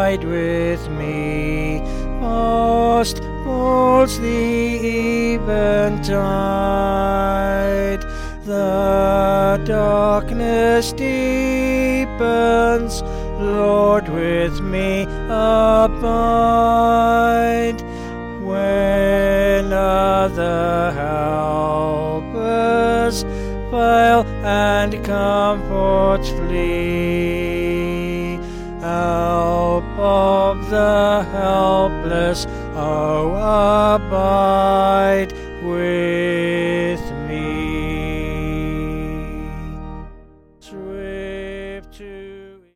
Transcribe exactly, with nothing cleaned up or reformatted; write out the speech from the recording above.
abide with me. Fast falls the eventide, the darkness deepens. Lord, with me abide. When other helpers fail and comforts flee, help of the helpless, oh, abide with